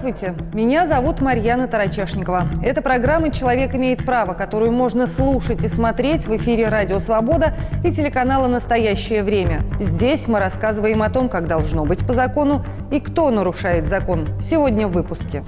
Здравствуйте, меня зовут Марьяна Тарачешникова. Это программа «Человек имеет право», которую можно слушать и смотреть в эфире «Радио Свобода» и телеканала «Настоящее время». Здесь мы рассказываем о том, как должно быть по закону и кто нарушает закон. Сегодня в выпуске.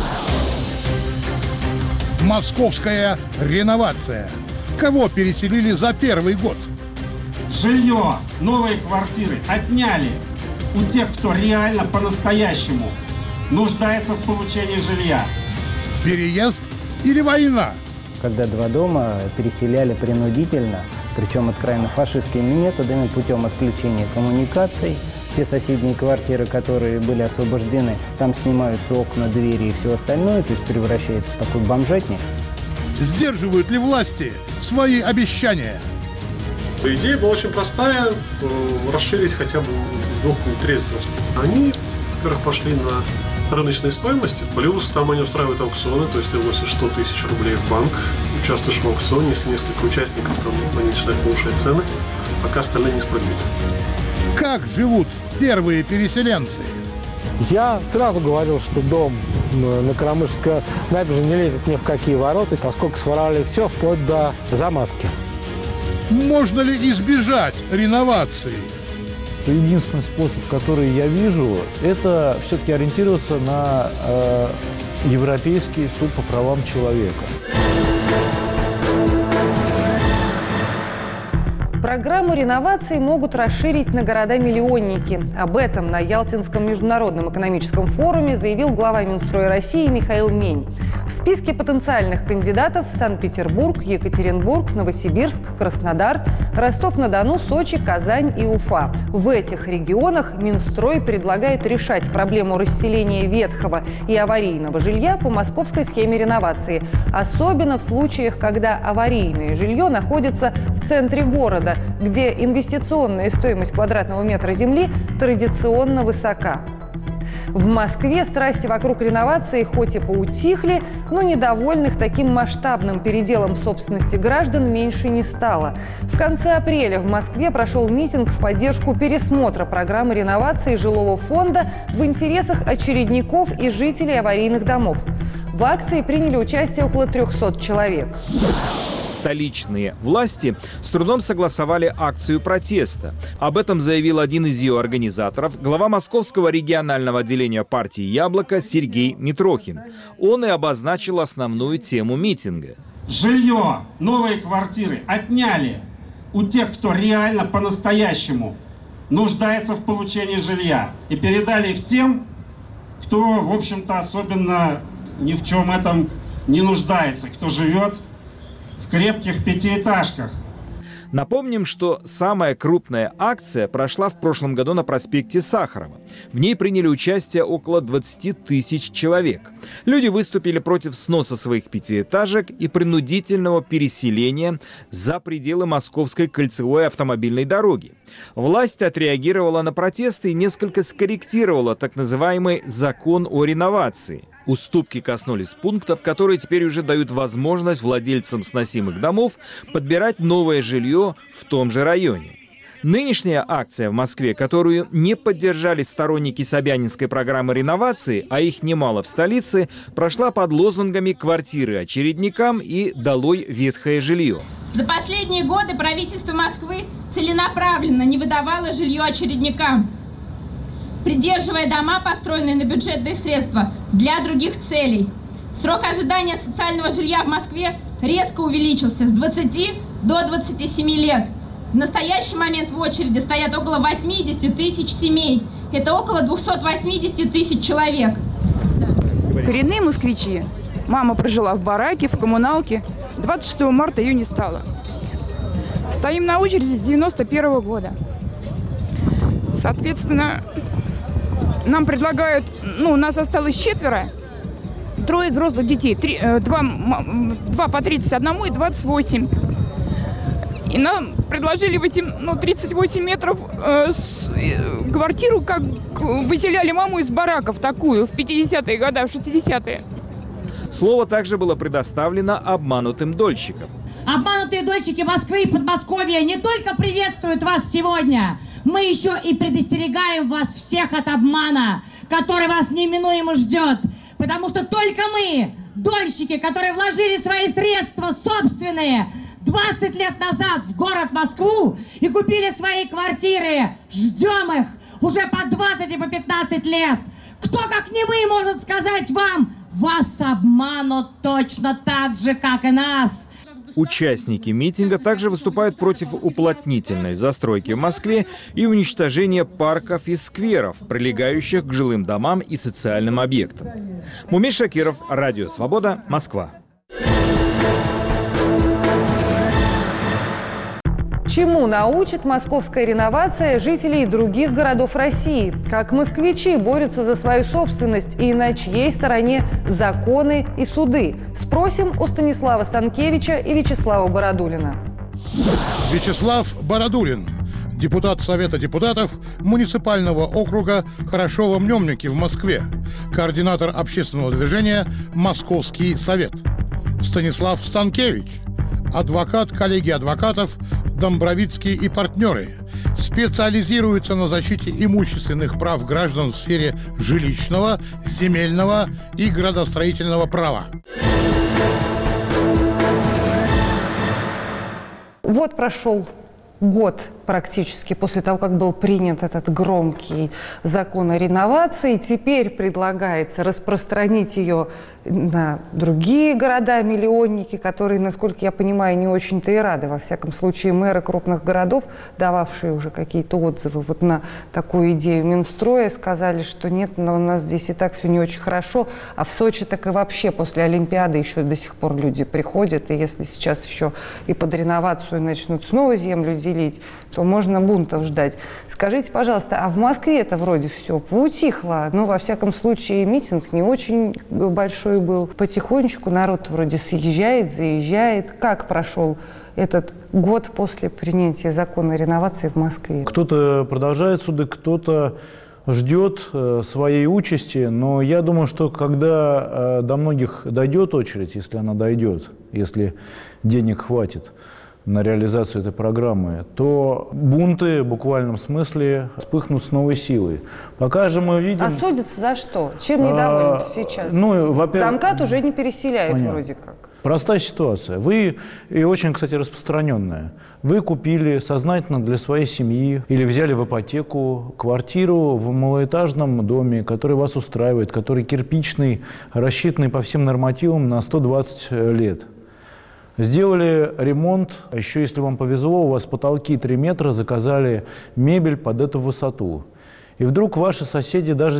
Московская реновация. Кого переселили за первый год? Жилье, новые квартиры отняли у тех, кто реально по-настоящему нуждается в получении жилья. Переезд или война? Когда два дома переселяли принудительно, причем откровенно фашистскими методами, путем отключения коммуникаций. Все соседние квартиры, которые были освобождены, там снимаются окна, двери и все остальное, то есть превращается в такой бомжатник. Сдерживают ли власти свои обещания? Идея была очень простая, расширить хотя бы с 2 трезоров. Они, во-первых, пошли на рыночные стоимости, плюс там они устраивают аукционы, то есть ты вносишь 100 тысяч рублей в банк, участвуешь в аукционе, если несколько участников, там они начинают повышать цены, пока остальные не спрыгнут. Как живут первые переселенцы? Я сразу говорил, что дом на Карамышевской набережной не лезет ни в какие ворота, поскольку своровали все вплоть до замазки. Можно ли избежать реновации? Единственный способ, который я вижу, это все-таки ориентироваться на Европейский суд по правам человека. Программу реновации могут расширить на города-миллионники. Об этом на Ялтинском международном экономическом форуме заявил глава Минстроя России Михаил Мень. В списке потенциальных кандидатов Санкт-Петербург, Екатеринбург, Новосибирск, Краснодар, Ростов-на-Дону, Сочи, Казань и Уфа. В этих регионах Минстрой предлагает решать проблему расселения ветхого и аварийного жилья по московской схеме реновации. Особенно в случаях, когда аварийное жилье находится в центре города, где инвестиционная стоимость квадратного метра земли традиционно высока. В Москве страсти вокруг реновации хоть и поутихли, но недовольных таким масштабным переделом собственности граждан меньше не стало. В конце апреля в Москве прошел митинг в поддержку пересмотра программы реновации жилого фонда в интересах очередников и жителей аварийных домов. В акции приняли участие около 300 человек. Столичные власти с трудом согласовали акцию протеста. Об этом заявил один из ее организаторов, глава Московского регионального отделения партии «Яблоко» Сергей Митрохин. Он и обозначил основную тему митинга. Жилье, новые квартиры отняли у тех, кто реально по-настоящему нуждается в получении жилья. И передали их тем, кто, в общем-то, особенно ни в чем этом не нуждается, кто живет в крепких пятиэтажках. Напомним, что самая крупная акция прошла в прошлом году на проспекте Сахарова. В ней приняли участие около 20 тысяч человек. Люди выступили против сноса своих пятиэтажек и принудительного переселения за пределы Московской кольцевой автомобильной дороги. Власть отреагировала на протесты и несколько скорректировала так называемый «закон о реновации». Уступки коснулись пунктов, которые теперь уже дают возможность владельцам сносимых домов подбирать новое жилье в том же районе. Нынешняя акция в Москве, которую не поддержали сторонники собянинской программы реновации, а их немало в столице, прошла под лозунгами «Квартиры очередникам» и «Долой ветхое жилье». За последние годы правительство Москвы целенаправленно не выдавало жилье очередникам, придерживая дома, построенные на бюджетные средства, для других целей. Срок ожидания социального жилья в Москве резко увеличился с 20 до 27 лет. В настоящий момент в очереди стоят около 80 тысяч семей. Это около 280 тысяч человек. Коренные москвичи. Мама прожила в бараке, в коммуналке. 26 марта ее не стало. Стоим на очереди с 91 года. Соответственно, нам предлагают, нас осталось 4, 3 взрослых детей, 2 по 31 и 28. И нам предложили в эти 38 метров квартиру, как выселяли маму из бараков такую в 50-е годы, в 60-е. Слово также было предоставлено обманутым дольщикам. Обманутые дольщики Москвы и Подмосковья не только приветствуют вас сегодня, мы еще и предостерегаем вас всех от обмана, который вас неминуемо ждет. Потому что только мы, дольщики, которые вложили свои средства собственные 20 лет назад в город Москву и купили свои квартиры, ждем их уже по 20 и по 15 лет. Кто, как не мы, может сказать вам, вас обманут точно так же, как и нас. Участники митинга также выступают против уплотнительной застройки в Москве и уничтожения парков и скверов, прилегающих к жилым домам и социальным объектам. Мумин Шакиров, Радио Свобода, Москва. Чему научит московская реновация жителей других городов России? Как москвичи борются за свою собственность и на чьей стороне законы и суды? Спросим у Станислава Станкевича и Вячеслава Бородулина. Вячеслав Бородулин, депутат Совета депутатов муниципального округа Хорошово-Мнемники в Москве, координатор общественного движения «Московский совет». Станислав Станкевич, адвокат коллегии адвокатов «Домбровицкий и партнеры», специализируется на защите имущественных прав граждан в сфере жилищного, земельного и градостроительного права. Вот прошел год практически после того, как был принят этот громкий закон о реновации. Теперь предлагается распространить ее на другие города-миллионники, которые, насколько я понимаю, не очень-то и рады. Во всяком случае, мэры крупных городов, дававшие уже какие-то отзывы вот на такую идею Минстроя, сказали, что нет, но у нас здесь и так все не очень хорошо. А в Сочи так и вообще после Олимпиады еще до сих пор люди приходят. И если сейчас еще и под реновацию начнут снова землю делить, то можно бунтов ждать. Скажите, пожалуйста, а в Москве это вроде все поутихло? Ну, во всяком случае, митинг не очень большой был. Потихонечку народ вроде съезжает, заезжает. Как прошел этот год после принятия закона о реновации в Москве? Кто-то продолжает суды, кто-то ждет своей участи, но я думаю, что когда до многих дойдет очередь, если она дойдет, если денег хватит на реализацию этой программы, то бунты в буквальном смысле вспыхнут с новой силой. Пока же мы видим... А судятся за что? Чем недовольны сейчас? Ну, во-первых... Замкат уже не переселяют. Понятно. Вроде как. Простая ситуация. Вы, и очень, кстати, распространенная, вы купили сознательно для своей семьи или взяли в ипотеку квартиру в малоэтажном доме, который вас устраивает, который кирпичный, рассчитанный по всем нормативам на 120 лет. Сделали ремонт, а еще, если вам повезло, у вас потолки 3 метра, заказали мебель под эту высоту. И вдруг ваши соседи даже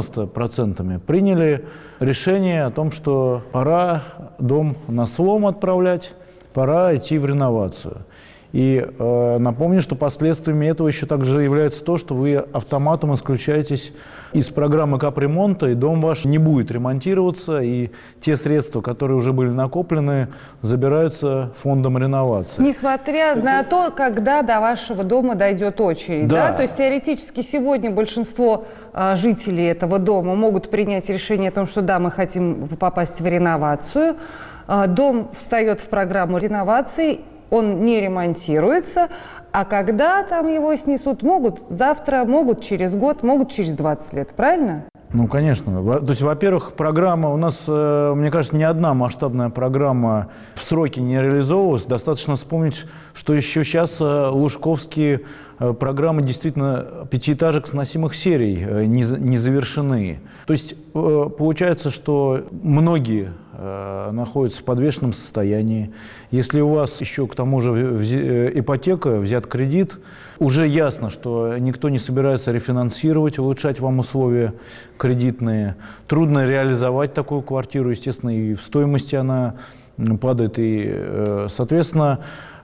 90% приняли решение о том, что пора дом на слом отправлять, пора идти в реновацию. И напомню, что последствиями этого еще также является то, что вы автоматом исключаетесь из программы капремонта, и дом ваш не будет ремонтироваться, и те средства, которые уже были накоплены, забираются фондом реновации. Несмотря на то, когда до вашего дома дойдет очередь, да? То есть теоретически сегодня большинство жителей этого дома могут принять решение о том, что да, мы хотим попасть в реновацию. Дом встает в программу реновации, он не ремонтируется, а когда там его снесут, могут завтра, могут через год, могут через 20 лет, правильно? Ну, конечно. То есть, во-первых, программа, у нас, мне кажется, ни одна масштабная программа в сроки не реализовывалась. Достаточно вспомнить, что еще сейчас лужковские программы действительно пятиэтажек сносимых серий не завершены. То есть, получается, что многие находятся в подвешенном состоянии. Если у вас еще к тому же ипотека, взят кредит, уже ясно, что никто не собирается рефинансировать, улучшать вам условия кредитные. Трудно реализовать такую квартиру, естественно, и в стоимости она падает. И, соответственно,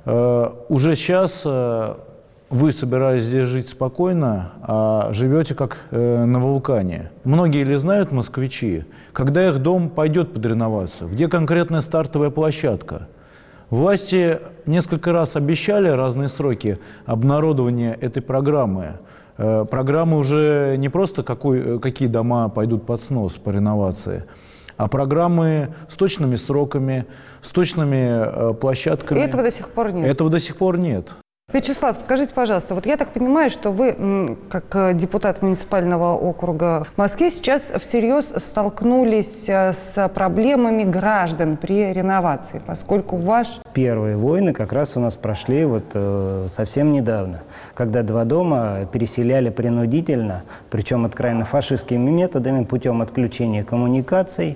уже сейчас вы собирались здесь жить спокойно, а живете как на вулкане. Многие ли знают, москвичи, когда их дом пойдет под реновацию, где конкретная стартовая площадка? Власти несколько раз обещали разные сроки обнародования этой программы. Программы уже не просто какие дома пойдут под снос по реновации, а программы с точными сроками, с точными площадками. И этого до сих пор нет? Этого до сих пор нет. Вячеслав, скажите, пожалуйста, вот я так понимаю, что вы, как депутат муниципального округа в Москве, сейчас всерьез столкнулись с проблемами граждан при реновации, поскольку Первые войны как раз у нас прошли совсем недавно, когда 2 дома переселяли принудительно, причем откровенно фашистскими методами, путем отключения коммуникаций,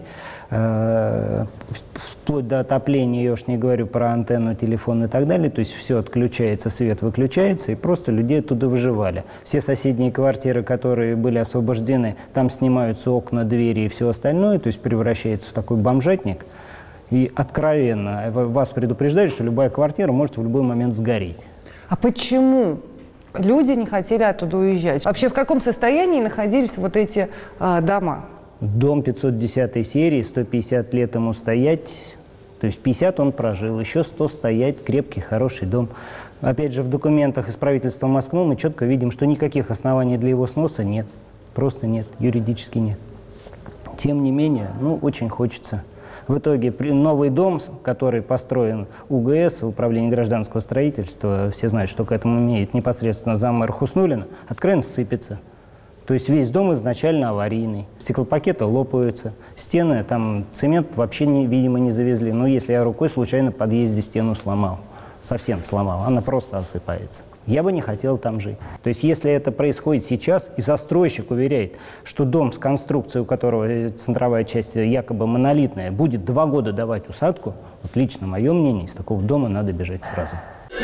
вплоть до отопления, я уж не говорю про антенну, телефон и так далее, то есть все отключается, свет выключается, и просто людей оттуда выживали. Все соседние квартиры, которые были освобождены, там снимаются окна, двери и все остальное, то есть превращается в такой бомжатник. И откровенно вас предупреждают, что любая квартира может в любой момент сгореть. А почему люди не хотели оттуда уезжать? Вообще в каком состоянии находились вот эти дома? Дом 510 серии, 150 лет ему стоять, то есть 50 он прожил, еще 100 стоять, крепкий, хороший дом. Опять же, в документах из правительства Москвы мы четко видим, что никаких оснований для его сноса нет, просто нет, юридически нет. Тем не менее, очень хочется. В итоге новый дом, который построен УГС, Управление гражданского строительства, все знают, что к этому имеет непосредственно заммэра Хуснуллина, откровенно сыпется. То есть весь дом изначально аварийный. Стеклопакеты лопаются, стены, там цемент вообще, видимо, не завезли. Но если я рукой случайно в подъезде стену сломал, совсем сломал, она просто осыпается. Я бы не хотел там жить. То есть если это происходит сейчас, и застройщик уверяет, что дом с конструкцией, у которого центровая часть якобы монолитная, будет 2 года давать усадку, вот лично мое мнение, из такого дома надо бежать сразу.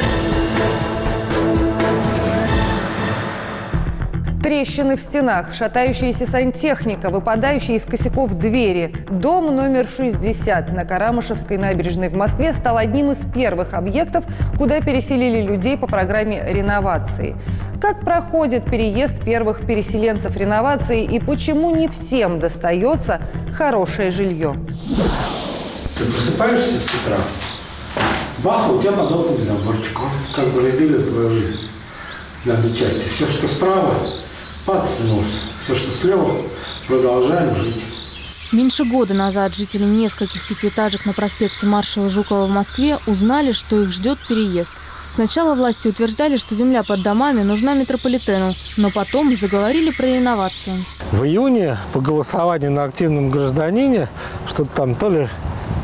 Трещины в стенах, шатающаяся сантехника, выпадающие из косяков двери. Дом номер 60 на Карамышевской набережной в Москве стал одним из первых объектов, куда переселили людей по программе реновации. Как проходит переезд первых переселенцев реновации и почему не всем достается хорошее жилье? Ты просыпаешься с утра, бах, у тебя подобный заборчик, он как бы разделил твою жизнь на 2 части. Все, что справа, подснулся. Все, что слева, продолжаем жить. Меньше года назад жители нескольких 5-этажек на проспекте Маршала Жукова в Москве узнали, что их ждет переезд. Сначала власти утверждали, что земля под домами нужна метрополитену, но потом заговорили про реновацию. В июне по голосованию на активном гражданине что-то там то ли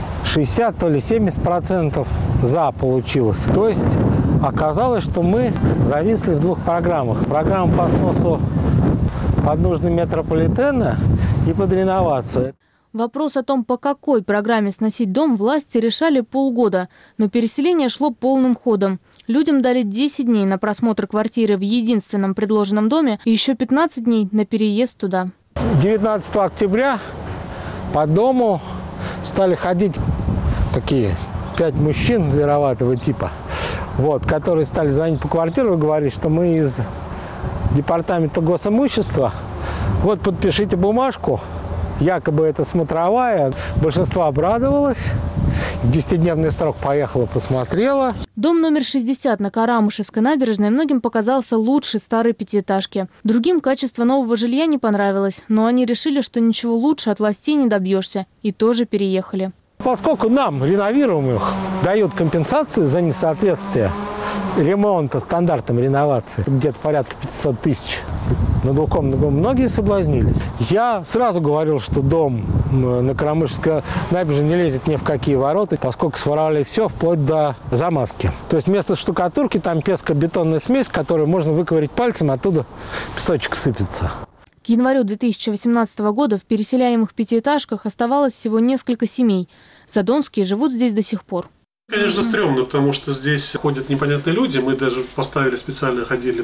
60, то ли 70% за получилось. То есть оказалось, что мы зависли в 2 программах. Программа по сносу под нужды метрополитена и под реновацию. Вопрос о том, по какой программе сносить дом, власти решали полгода, но переселение шло полным ходом. Людям дали 10 дней на просмотр квартиры в единственном предложенном доме и еще 15 дней на переезд туда. 19 октября по дому стали ходить такие 5 мужчин звероватого типа, которые стали звонить по квартиру и говорить, что мы из департамента госимущества, подпишите бумажку, якобы это смотровая. Большинство обрадовалось. В 10-дневный срок поехала, посмотрела. Дом номер 60 на Карамышевской набережной многим показался лучше старой 5-этажки. Другим качество нового жилья не понравилось, но они решили, что ничего лучше от властей не добьешься, и тоже переехали. Поскольку нам, реновируемых, дают компенсации за несоответствие ремонта стандартам реновации, где-то порядка 500 тысяч на двухкомнатном доме, многие соблазнились. Я сразу говорил, что дом на Карамышевской набережной не лезет ни в какие ворота, поскольку своровали все вплоть до замазки. То есть вместо штукатурки там песко-бетонная смесь, которую можно выковырять пальцем, оттуда песочек сыпется. К январю 2018 года в переселяемых 5-этажках оставалось всего несколько семей. Задонские живут здесь до сих пор. Конечно, стрёмно, потому что здесь ходят непонятные люди. Мы даже поставили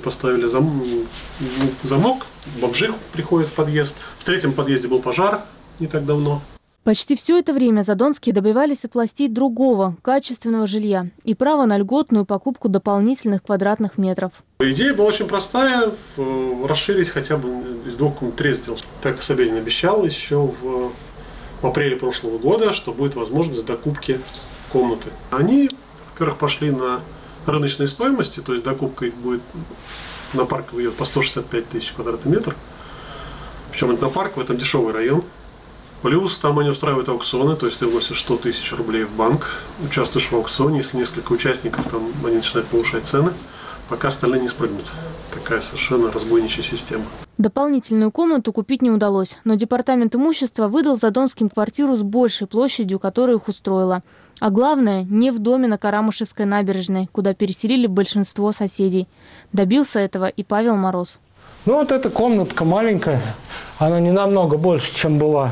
замок. Бомжи приходят в подъезд. В 3-м подъезде был пожар не так давно. Почти все это время задонские добивались от властей другого, качественного жилья и права на льготную покупку дополнительных квадратных метров. Идея была очень простая – расширить хотя бы из 2 комнат 3 сделать. Так Собянин обещал еще в апреле прошлого года, что будет возможность докупки комнаты. Они, во-первых, пошли на рыночной стоимости, то есть докупка будет на Парковой идет по 165 тысяч квадратный метр. Причем это на Парковой, там дешевый район. Плюс там они устраивают аукционы, то есть ты вносишь 100 тысяч рублей в банк, участвуешь в аукционе, если несколько участников, там они начинают повышать цены. пока остальные не спрыгнут. Такая совершенно разбойничья система. Дополнительную комнату купить не удалось, но департамент имущества выдал задонским квартиру с большей площадью, которая их устроила. А главное, не в доме на Карамышевской набережной, куда переселили большинство соседей. Добился этого и Павел Мороз. Ну вот эта комнатка маленькая, она не намного больше, чем была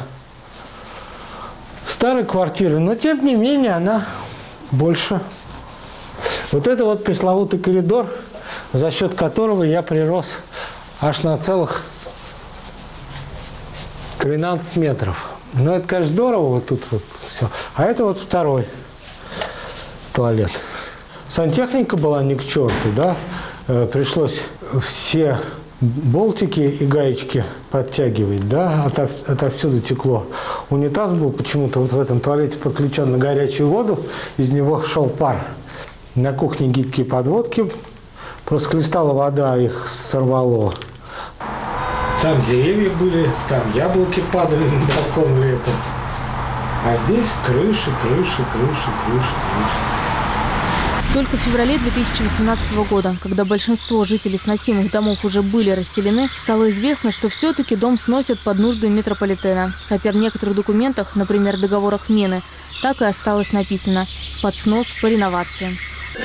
в старой квартире, но тем не менее она больше. Вот это вот пресловутый коридор, за счет которого я прирос аж на целых 13 метров. Ну, это, конечно, здорово, вот тут вот все. А это вот второй туалет. Сантехника была ни к черту, да. Пришлось все болтики и гаечки подтягивать, да, отовсюду текло. Унитаз был почему-то вот в этом туалете подключен на горячую воду, из него шел пар. На кухне гибкие подводки, просто хлестала вода, их сорвало. Там деревья были, там яблоки падали на балкон летом. А здесь крыши. Только в феврале 2018 года, когда большинство жителей сносимых домов уже были расселены, стало известно, что все-таки дом сносят под нужды метрополитена. Хотя в некоторых документах, например, договорах Мены, так и осталось написано «под снос по реновации».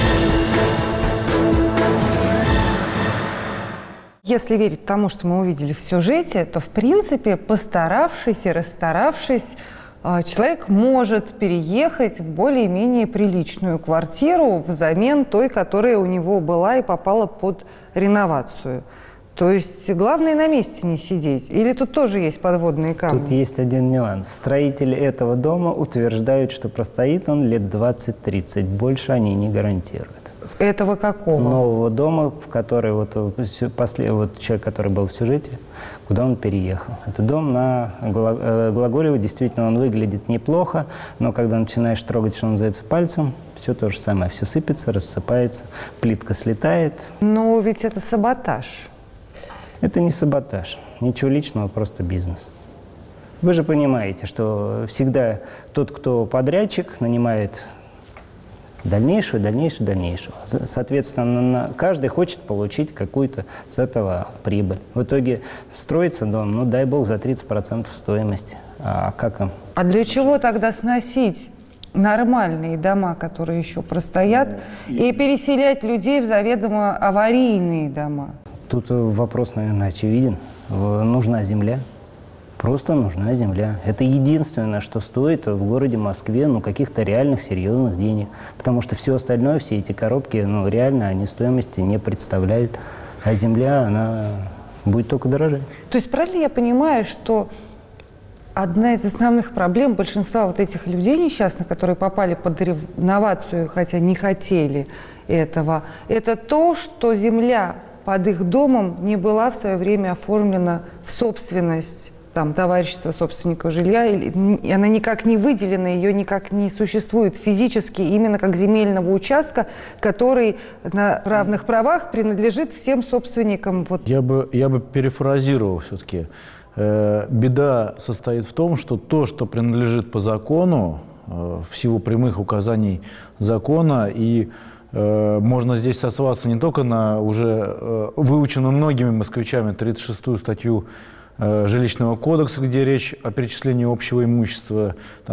Если верить тому, что мы увидели в сюжете, то, в принципе, постаравшись и расстаравшись, человек может переехать в более-менее приличную квартиру взамен той, которая у него была и попала под реновацию. То есть главное на месте не сидеть. Или тут тоже есть подводные камни? Тут есть один нюанс. Строители этого дома утверждают, что простоит он лет 20-30. Больше они не гарантируют. Этого какого? Нового дома, в который вот человек, который был в сюжете, куда он переехал. Это дом на Глаголева. Действительно, он выглядит неплохо, но когда начинаешь трогать, что называется, пальцем, все то же самое. Все сыпется, рассыпается, плитка слетает. Но ведь это саботаж. Это не саботаж. Ничего личного, просто бизнес. Вы же понимаете, что всегда тот, кто подрядчик, нанимает дальнейшего. Соответственно, каждый хочет получить какую-то с этого прибыль. В итоге строится дом, ну дай бог, за 30% стоимости. А как им? А для чего тогда сносить нормальные дома, которые еще простоят, и переселять людей в заведомо аварийные дома? Тут вопрос, наверное, очевиден. Нужна земля. Просто нужна земля. Это единственное, что стоит в городе Москве, каких-то реальных, серьезных денег. Потому что все остальное, все эти коробки, реально они стоимости не представляют. А земля, она будет только дорожать. То есть правильно я понимаю, что одна из основных проблем большинства вот этих людей несчастных, которые попали под реновацию, хотя не хотели этого, это то, что земля под их домом не была в свое время оформлена в собственность товарищества собственников жилья, и она никак не выделена, ее никак не существует физически, именно как земельного участка, который на равных правах принадлежит всем собственникам. Я бы перефразировал все-таки. Беда состоит в том, что то, что принадлежит по закону, в силу прямых указаний закона, и можно здесь сослаться не только на уже выученную многими москвичами 36-ю статью Жилищного кодекса, где речь о перечислении общего имущества,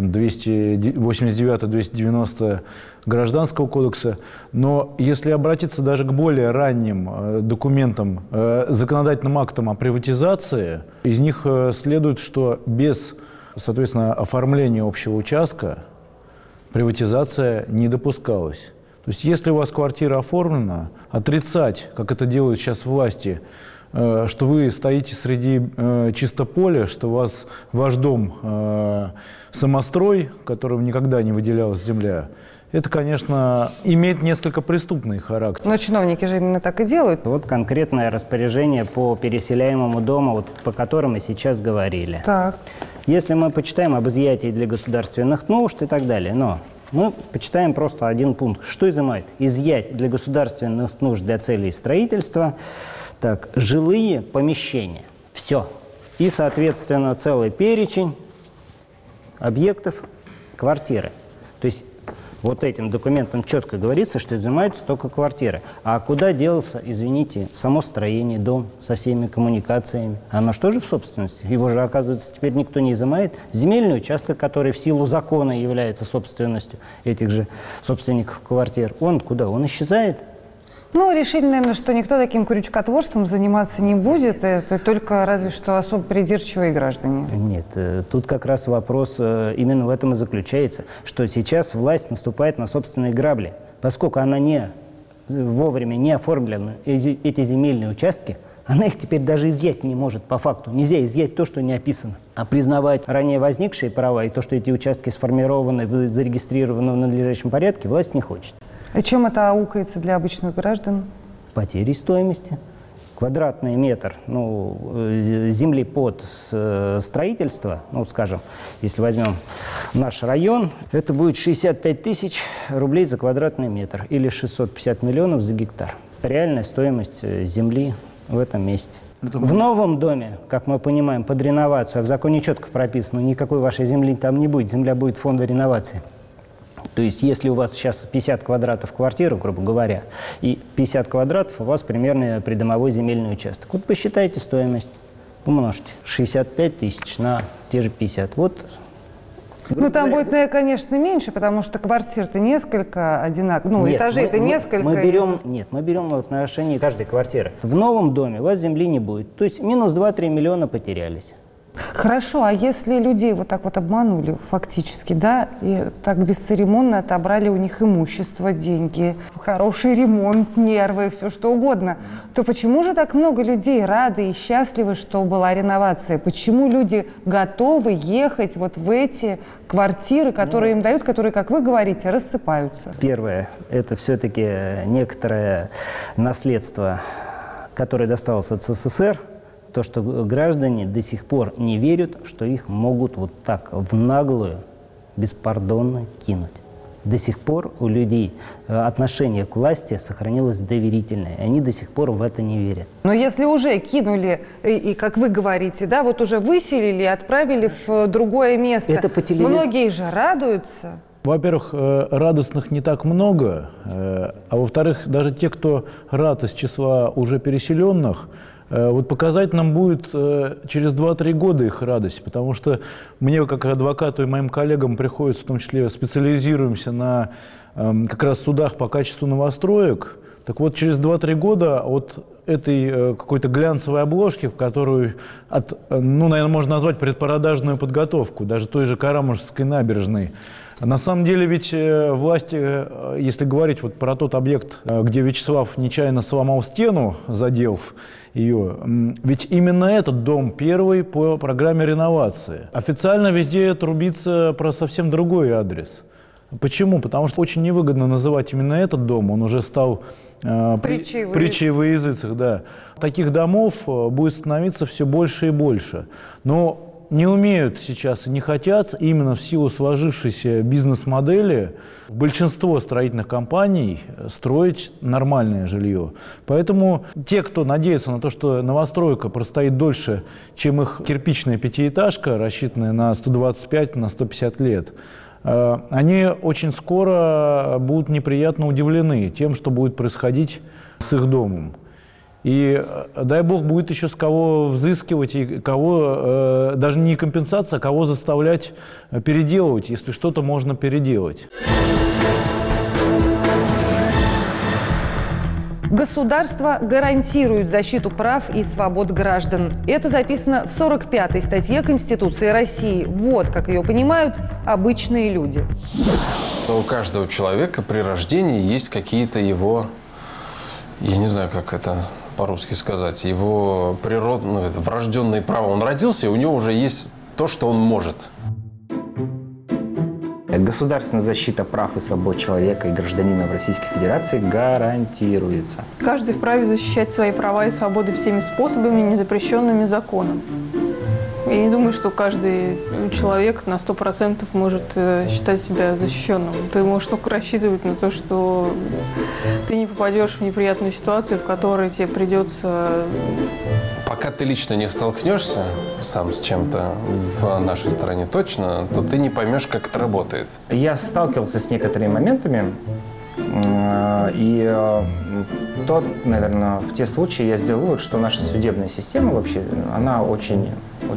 289-290 Гражданского кодекса. Но если обратиться даже к более ранним документам, законодательным актам о приватизации, из них следует, что без, соответственно, оформления общего участка приватизация не допускалась. То есть если у вас квартира оформлена, отрицать, как это делают сейчас власти, что вы стоите среди чисто поля, что у вас ваш дом самострой, которым никогда не выделялась земля, это, конечно, имеет несколько преступный характер. Но чиновники же именно так и делают. Вот конкретное распоряжение по переселяемому дому, по которому мы сейчас говорили. Так. Если мы почитаем об изъятии для государственных нужд и так далее, но мы почитаем просто один пункт. Что изымает? Изъять для государственных нужд для целей строительства жилые помещения. Все. И, соответственно, целый перечень объектов, квартиры. То есть Вот этим документом четко говорится, что изымаются только квартиры. А куда делся, извините, само строение, дом со всеми коммуникациями? Оно что же в собственности? Его же, оказывается, теперь никто не изымает. Земельный участок, который в силу закона является собственностью этих же собственников квартир, он куда? Он исчезает. Ну, решили, наверное, что никто таким крючкотворством заниматься не будет. Это только разве что особо придирчивые граждане. Нет, тут как раз вопрос именно в этом и заключается, что сейчас власть наступает на собственные грабли. Поскольку она не вовремя не оформлена, эти земельные участки, она их теперь даже изъять не может по факту. Нельзя изъять то, что не описано. А признавать ранее возникшие права и то, что эти участки сформированы, зарегистрированы в надлежащем порядке, власть не хочет. И чем это аукается для обычных граждан? Потерей стоимости. Квадратный метр земли под строительство, скажем, если возьмем наш район, это будет 65 тысяч рублей за квадратный метр или 650 миллионов за гектар. Реальная стоимость земли в этом месте. В новом доме, как мы понимаем, под реновацию, а в законе четко прописано, никакой вашей земли там не будет, земля будет фонда реновации. То есть, если у вас сейчас 50 квадратов квартиры, грубо говоря, и 50 квадратов у вас примерно придомовой земельный участок. Вот посчитайте стоимость, умножьте 65 тысяч на те же 50. Вот. Там будет, конечно, меньше, потому что квартир-то несколько одинаковых, этажей-то несколько. Мы берем в отношении каждой квартиры. В новом доме у вас земли не будет. То есть, минус 2-3 миллиона потерялись. Хорошо, а если людей вот так вот обманули фактически, да, и так бесцеремонно отобрали у них имущество, деньги, хороший ремонт, нервы, все что угодно, то почему же так много людей рады и счастливы, что была реновация? Почему люди готовы ехать вот в эти квартиры, которые им дают, которые, как вы говорите, рассыпаются? Первое, это все-таки некоторое наследство, которое досталось от СССР. То, что граждане до сих пор не верят, что их могут вот так в наглую, беспардонно кинуть. До сих пор у людей отношение к власти сохранилось доверительное. Они до сих пор в это не верят. Но если уже кинули, и как вы говорите, да, вот уже выселили, отправили в другое место, многие же радуются. Во-первых, радостных не так много, а во-вторых, даже те, кто рад из числа уже переселенных, вот показать нам будет через 2-3 года их радость, потому что мне, как адвокату и моим коллегам, приходится, в том числе специализируемся на как раз судах по качеству новостроек. Так вот, через 2-3 года от этой какой-то глянцевой обложки, в которую, наверное, можно назвать предпродажную подготовку, даже той же Карамушевской набережной. На самом деле ведь власти, если говорить вот про тот объект, где Вячеслав нечаянно сломал стену, задев ее, ведь именно этот дом первый по программе реновации. Официально везде трубится про совсем другой адрес. Почему? Потому что очень невыгодно называть именно этот дом, он уже стал притчей во языцах. Да. Таких домов будет становиться все больше и больше. Но не умеют сейчас и не хотят, именно в силу сложившейся бизнес-модели, большинство строительных компаний строить нормальное жилье. Поэтому те, кто надеется на то, что новостройка простоит дольше, чем их кирпичная пятиэтажка, рассчитанная на 125-150 лет, они очень скоро будут неприятно удивлены тем, что будет происходить с их домом. И дай бог будет еще с кого взыскивать, и кого, даже не компенсация, а кого заставлять переделывать, если что-то можно переделать. Государство гарантирует защиту прав и свобод граждан. Это записано в 45-й статье Конституции России. Вот как ее понимают обычные люди. У каждого человека при рождении есть какие-то его, я не знаю, как это по-русски сказать, его природные, врожденные права. Он родился, и у него уже есть то, что он может. Государственная защита прав и свобод человека и гражданина в Российской Федерации гарантируется. Каждый вправе защищать свои права и свободы всеми способами, не запрещенными законом. Я не думаю, что каждый человек на 100% может считать себя защищенным. Ты можешь только рассчитывать на то, что ты не попадешь в неприятную ситуацию, в которой тебе придется... Пока ты лично не столкнешься сам с чем-то в нашей стране точно, то ты не поймешь, как это работает. Я сталкивался с некоторыми моментами, и наверное, в те случаи я сделал вывод, что наша судебная система вообще, она очень...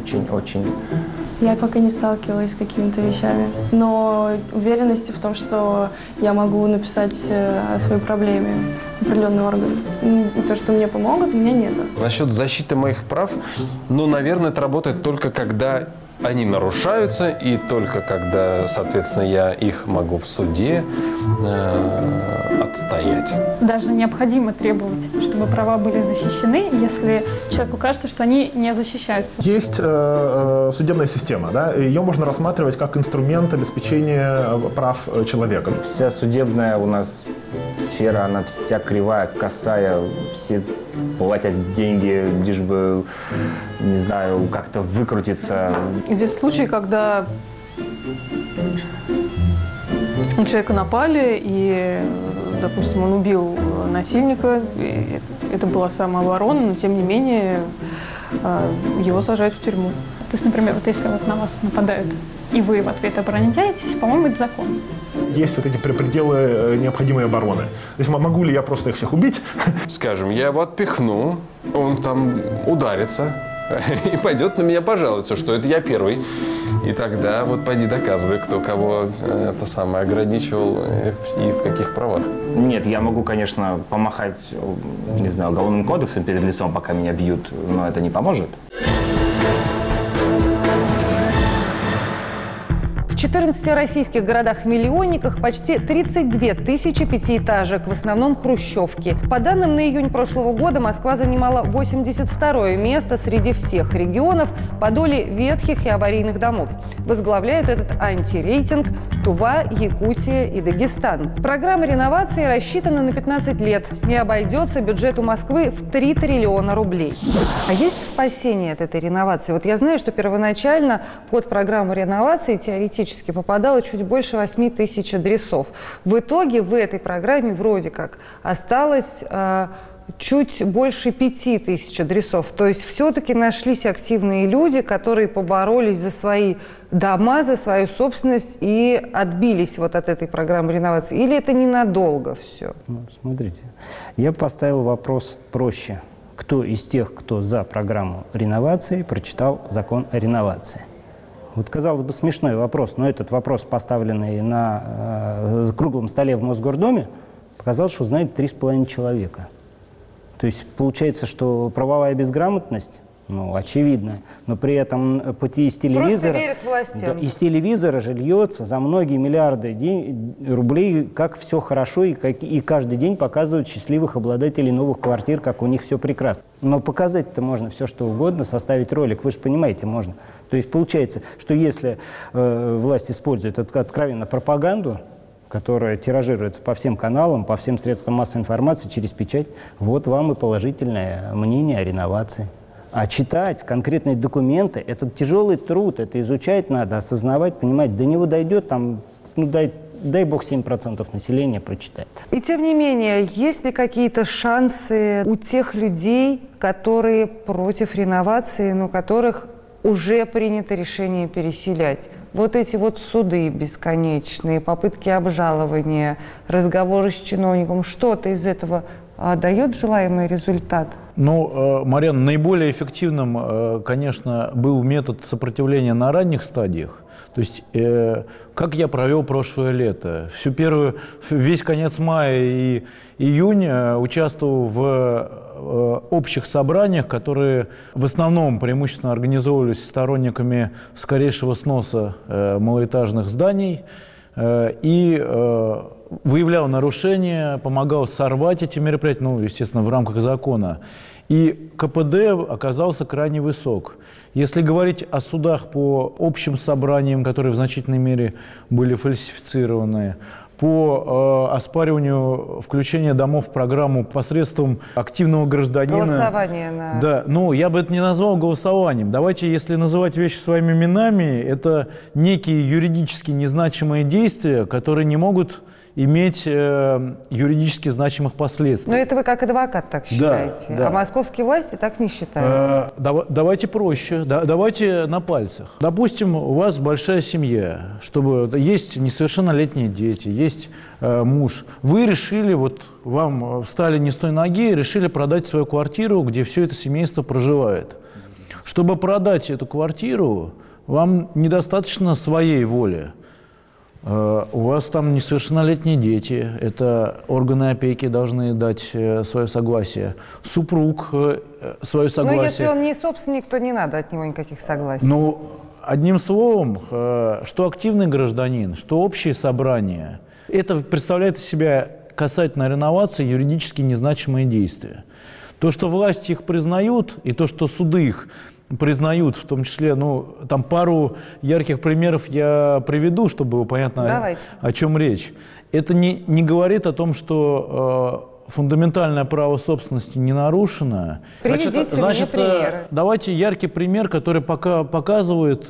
Я пока не сталкивалась с какими-то вещами, но уверенности в том, что я могу написать о своей проблеме определенный орган. И то, что мне помогут, у меня нет. Насчет защиты моих прав, наверное, это работает только когда они нарушаются, и только когда, соответственно, я их могу в суде отстоять. Даже необходимо требовать, чтобы права были защищены, если человеку кажется, что они не защищаются. Есть судебная система, да? Ее можно рассматривать как инструмент обеспечения прав человека. Вся судебная у нас сфера, она вся кривая, косая, все платят деньги, лишь бы, не знаю, как-то выкрутиться. Здесь случай, когда на человека напали, и, допустим, он убил насильника, и это была самооборона, но, тем не менее, его сажают в тюрьму. То есть, например, вот если вот на вас нападают, и вы в ответ обороняетесь, по-моему, это закон. Есть вот эти пределы необходимой обороны. То есть могу ли я просто их всех убить? Скажем, я его отпихну, он там ударится и пойдет на меня пожаловаться, что это я первый. И тогда вот пойди доказывай, кто кого это самое ограничивал и в каких правах. Нет, я могу, конечно, помахать, не знаю, уголовным кодексом перед лицом, пока меня бьют, но это не поможет. В 14 российских городах-миллионниках почти 32 тысячи пятиэтажек, в основном хрущевки. По данным на июнь прошлого года, Москва занимала 82-е место среди всех регионов по доле ветхих и аварийных домов. Возглавляют этот антирейтинг Тува, Якутия и Дагестан. Программа реновации рассчитана на 15 лет и обойдется бюджету Москвы в 3 триллиона рублей. А есть спасение от этой реновации? Вот я знаю, что первоначально под программу реновации теоретически попадало чуть больше 8 тысяч адресов. В итоге в этой программе вроде как осталось чуть больше 5 тысяч адресов. То есть все-таки нашлись активные люди, которые поборолись за свои дома, за свою собственность и отбились вот от этой программы реновации. Или это ненадолго все? Смотрите, я поставил вопрос проще. Кто из тех, кто за программу реновации, прочитал закон о реновации? Вот, казалось бы, смешной вопрос, но этот вопрос, поставленный на круглом столе в Мосгордуме, показал, что знает 3,5 человека. То есть получается, что правовая безграмотность, очевидно, но при этом пути из телевизора... Просто верят властям. Да, из телевизора же льется за многие миллиарды рублей, как все хорошо, и каждый день показывают счастливых обладателей новых квартир, как у них все прекрасно. Но показать-то можно все, что угодно, составить ролик, вы же понимаете, можно. То есть получается, что если власть использует откровенно пропаганду, которая тиражируется по всем каналам, по всем средствам массовой информации, через печать, вот вам и положительное мнение о реновации. А читать конкретные документы – это тяжелый труд, это изучать надо, осознавать, понимать. До него дойдет, дай бог 7% населения прочитает. И тем не менее, есть ли какие-то шансы у тех людей, которые против реновации, но которых уже принято решение переселять? Вот эти вот суды бесконечные, попытки обжалования, разговоры с чиновником, что-то из этого дает желаемый результат? Марьяна, наиболее эффективным, конечно, был метод сопротивления на ранних стадиях. То есть, как я провел прошлое лето? Весь конец мая и июнь участвовал в общих собраниях, которые в основном преимущественно организовывались сторонниками скорейшего сноса малоэтажных зданий и выявлял нарушения, помогал сорвать эти мероприятия, естественно, в рамках закона. И КПД оказался крайне высок. Если говорить о судах по общим собраниям, которые в значительной мере были фальсифицированы, по оспариванию включения домов в программу посредством активного гражданина. Голосование на... Да, ну, я бы это не назвал голосованием. Давайте, если называть вещи своими именами, это некие юридически незначимые действия, которые не могут иметь юридически значимых последствий. Но это вы как адвокат так считаете, да. а московские власти так не считают. Давайте проще, давайте на пальцах. Допустим, у вас большая семья, чтобы есть несовершеннолетние дети, есть муж. Вы решили, вот вам встали не с той ноги, решили продать свою квартиру, где все это семейство проживает. Чтобы продать эту квартиру, вам недостаточно своей воли. У вас там несовершеннолетние дети, это органы опеки должны дать свое согласие, супруг свое согласие. Но если он не собственник, то не надо от него никаких согласий. Ну, одним словом, что активный гражданин, что общее собрание, это представляет из себя касательно реновации юридически незначимые действия. То, что власти их признают, и то, что суды их признают, в том числе, ну, там пару ярких примеров я приведу, чтобы было понятно, о чем речь. Это не говорит о том, что фундаментальное право собственности не нарушено. Приведите мне примеры. Давайте яркий пример, который показывает,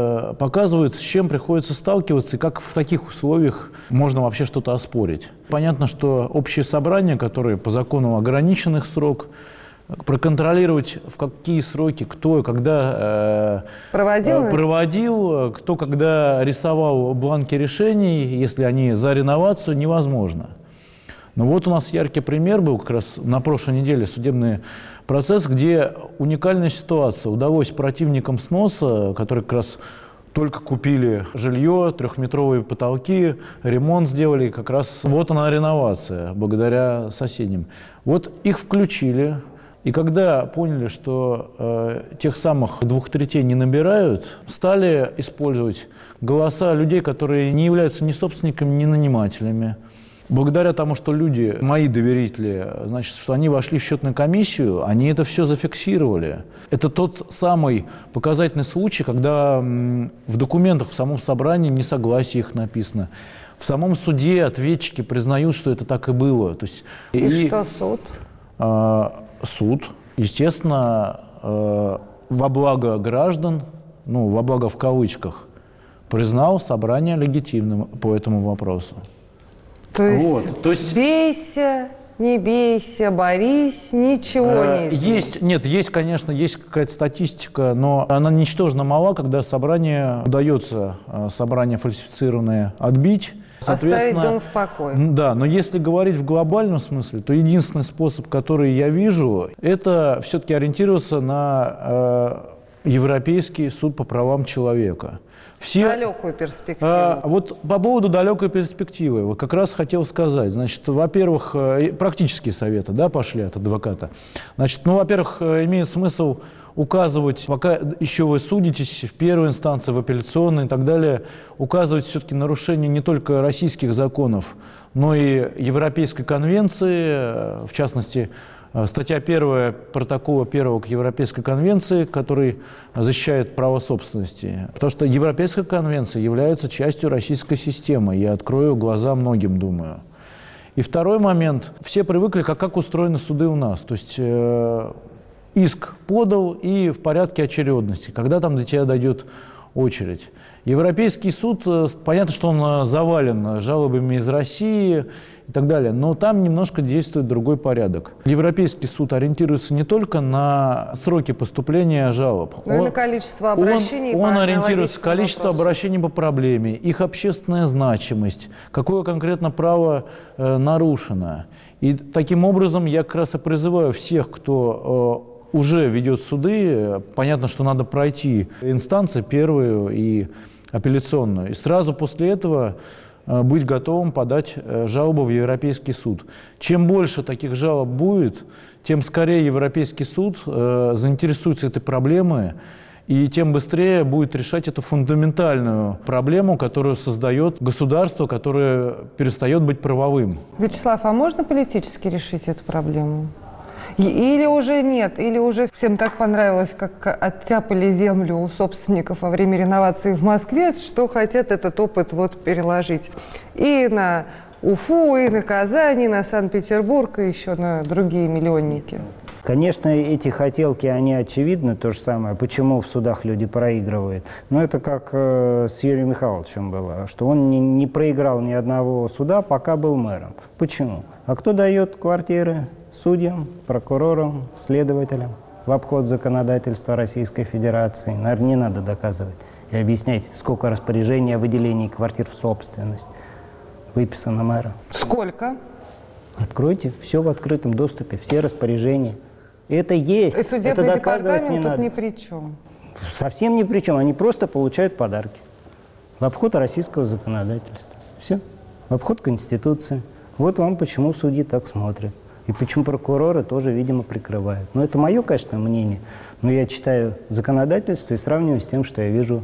с чем приходится сталкиваться и как в таких условиях можно вообще что-то оспорить. Понятно, что общее собрание, которое по закону ограниченных срок, проконтролировать, в какие сроки, кто и когда проводил, кто когда рисовал бланки решений, если они за реновацию, невозможно. Но вот у нас яркий пример был как раз на прошлой неделе судебный процесс, где уникальная ситуация. Удалось противникам сноса, которые как раз только купили жилье, 3-метровые потолки, ремонт сделали, как раз вот она реновация, благодаря соседям. Вот их включили. И когда поняли, что тех самых 2/3 не набирают, стали использовать голоса людей, которые не являются ни собственниками, ни нанимателями. Благодаря тому, что люди, мои доверители, значит, что они вошли в счетную комиссию, они это все зафиксировали. Это тот самый показательный случай, когда в документах в самом собрании несогласие их написано. В самом суде ответчики признают, что это так и было. То есть, и что суд? Суд, естественно, во благо граждан, ну, во благо в кавычках, признал собрание легитимным по этому вопросу. То есть бейся, не бейся, борись, ничего не изменится. Есть, конечно, есть какая-то статистика, но она ничтожно мала, когда удается собрание фальсифицированное отбить. Оставить дом в покое. Да, но если говорить в глобальном смысле, то единственный способ, который я вижу, это все-таки ориентироваться на Европейский суд по правам человека. Далекую перспективу. Вот по поводу далекой перспективы, вот как раз хотел сказать. Значит, во-первых, практические советы, да, пошли от адвоката. Значит, ну, во-первых, имеет смысл указывать, пока еще вы судитесь в первой инстанции, в апелляционной и так далее, указывать все-таки нарушение не только российских законов, но и Европейской конвенции, в частности, статья 1 протокола 1 к Европейской конвенции, который защищает право собственности. Потому что Европейская конвенция является частью российской системы. Я открою глаза многим, думаю. И второй момент. Все привыкли, как устроены суды у нас. То есть иск подал и в порядке очередности, когда там до тебя дойдет очередь. Европейский суд, понятно, что он завален жалобами из России и так далее, но там немножко действует другой порядок. Европейский суд ориентируется не только на сроки поступления жалоб, но и на количество обращений. Он ориентируется на количество обращений по проблеме, их общественная значимость, какое конкретно право нарушено. И таким образом я как раз и призываю всех, кто уже ведет суды, понятно, что надо пройти инстанции первую и апелляционную, и сразу после этого быть готовым подать жалобу в Европейский суд. Чем больше таких жалоб будет, тем скорее Европейский суд заинтересуется этой проблемой, и тем быстрее будет решать эту фундаментальную проблему, которую создает государство, которое перестает быть правовым. Вячеслав, а можно политически решить эту проблему? Или уже нет, или уже всем так понравилось, как оттяпали землю у собственников во время реновации в Москве, что хотят этот опыт вот переложить и на Уфу, и на Казань, и на Санкт-Петербург, и еще на другие миллионники. Конечно, эти хотелки, они очевидны, то же самое. Почему в судах люди проигрывают? Но это как с Юрием Михайловичем было, что он не проиграл ни одного суда, пока был мэром. Почему? А кто дает квартиры? Судьям, прокурорам, следователям в обход законодательства Российской Федерации. Наверное, не надо доказывать и объяснять, сколько распоряжений о выделении квартир в собственность выписано мэром. Сколько? Откройте, все в открытом доступе, все распоряжения. Это есть. И судебный это доказывать департамент не тут надо. ни при чем. Совсем ни при чем. Они просто получают подарки в обход российского законодательства. Все. В обход Конституции. Вот вам почему судьи так смотрят. И почему прокуроры тоже, видимо, прикрывают. Но это мое, конечно, мнение. Но я читаю законодательство и сравниваю с тем, что я вижу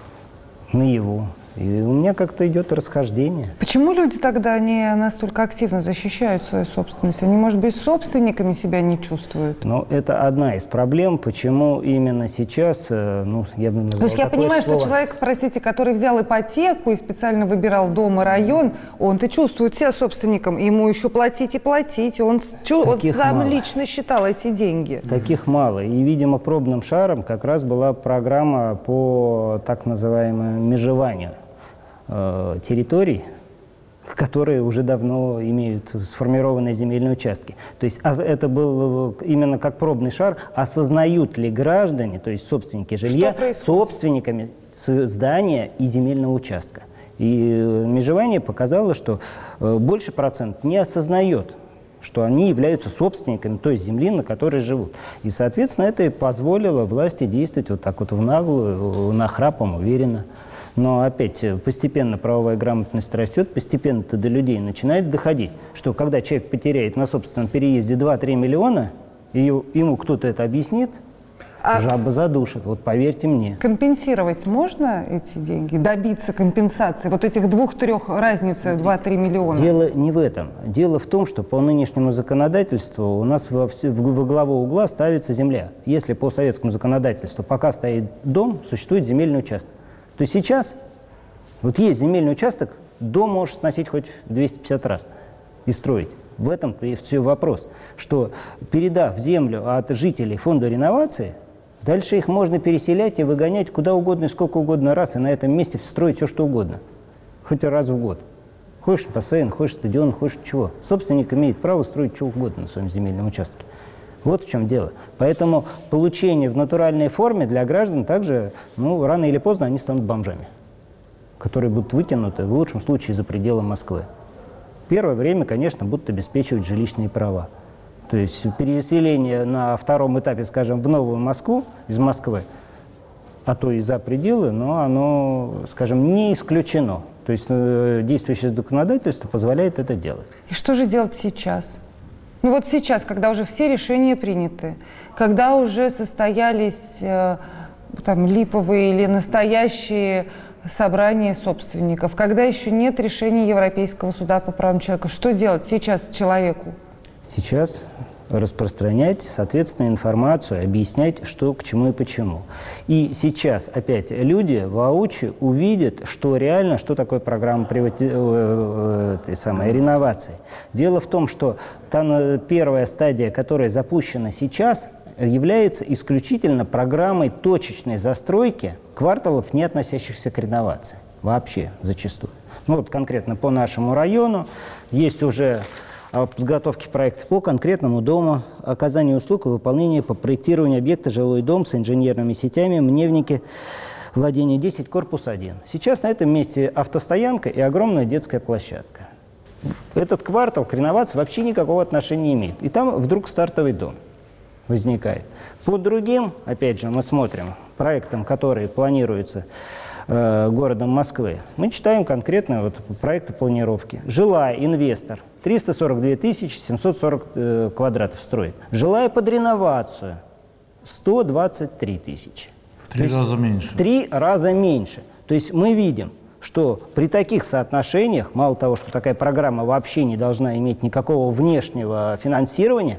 наяву. И у меня как-то идет расхождение. Почему люди тогда не настолько активно защищают свою собственность? Они, может быть, собственниками себя не чувствуют? Но это одна из проблем, почему именно сейчас, я бы назвал. То есть я понимаю, слово. что человек, простите, который взял ипотеку и специально выбирал дом и район, он-то чувствует себя собственником, ему еще платить и платить, он сам лично считал эти деньги. Таких мало. И, видимо, пробным шаром как раз была программа по так называемому межеванию территорий, которые уже давно имеют сформированные земельные участки. То есть это был именно как пробный шар, осознают ли граждане, то есть собственники жилья, собственниками здания и земельного участка. И межевание показало, что больше процент не осознает, что они являются собственниками той земли, на которой живут. И, соответственно, это и позволило власти действовать вот так вот в наглую, нахрапом, уверенно. Но опять постепенно правовая грамотность растет, постепенно-то до людей начинает доходить, что когда человек потеряет на собственном переезде 2-3 миллиона, и ему кто-то это объяснит, жаба задушит, вот поверьте мне. Компенсировать можно эти деньги? Добиться компенсации? Вот этих 2-3 разницы, 2-3 миллиона? Дело не в этом. Дело в том, что по нынешнему законодательству у нас во главу угла ставится земля. Если по советскому законодательству пока стоит дом, существует земельный участок. То есть сейчас, вот есть земельный участок, дом можешь сносить хоть 250 раз и строить. В этом и все вопрос, что передав землю от жителей фонду реновации, дальше их можно переселять и выгонять куда угодно и сколько угодно раз, и на этом месте строить все, что угодно. Хоть раз в год. Хочешь бассейн, хочешь стадион, хочешь чего. Собственник имеет право строить что угодно на своем земельном участке. Вот в чем дело. Поэтому получение в натуральной форме для граждан также, рано или поздно они станут бомжами, которые будут вытянуты, в лучшем случае, за пределы Москвы. Первое время, конечно, будут обеспечивать жилищные права. То есть переселение на втором этапе, скажем, в Новую Москву из Москвы, а то и за пределы, но оно, скажем, не исключено. То есть действующее законодательство позволяет это делать. И что же делать сейчас? Вот сейчас, когда уже все решения приняты, когда уже состоялись липовые или настоящие собрания собственников, когда еще нет решения Европейского суда по правам человека, что делать сейчас человеку? Сейчас распространять, соответственно, информацию, объяснять, что к чему и почему. И сейчас опять люди воочию увидят, что реально, что такое программа реновации. Дело в том, что та первая стадия, которая запущена сейчас, является исключительно программой точечной застройки кварталов, не относящихся к реновации. Вообще, зачастую. Конкретно по нашему району есть уже подготовки проекта по конкретному дому, оказанию услуг и выполнению по проектированию объекта жилой дом с инженерными сетями, Мневники, владение 10, корпус 1. Сейчас на этом месте автостоянка и огромная детская площадка. Этот квартал к реновации вообще никакого отношения не имеет. И там вдруг стартовый дом возникает. По другим, опять же, мы смотрим проектам, которые планируются городом Москвы, мы читаем конкретно проекты планировки. Жилая, инвестор, 342 740 квадратов строит. Жилая под реновацию, 123 тысячи. В 3 раза меньше. В 3 раза меньше. То есть мы видим, что при таких соотношениях, мало того, что такая программа вообще не должна иметь никакого внешнего финансирования,